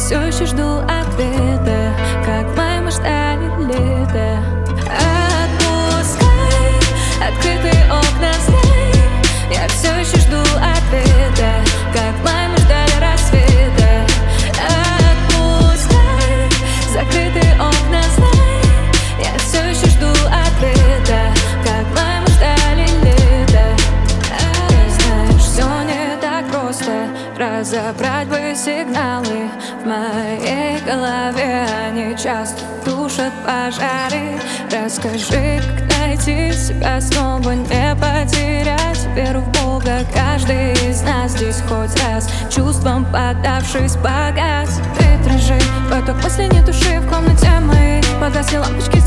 все еще жду ответа, как мы ждали лета. Отпускай открытые окна, знай, я все еще жду ответа, как мы ждали рассвета. Отпускай закрытые окна, знай, я все еще жду ответа, как мы ждали лета. Знаешь, все не так просто, разобрать бы сигналы в моей голове, они часто тушат пожары. Расскажи, как найти себя снова, не потерять веру в Бога. Каждый из нас здесь хоть раз чувством поддавшись погас. Ты дрожи, поток мыслей не туши в комнате моей, погасли лампочки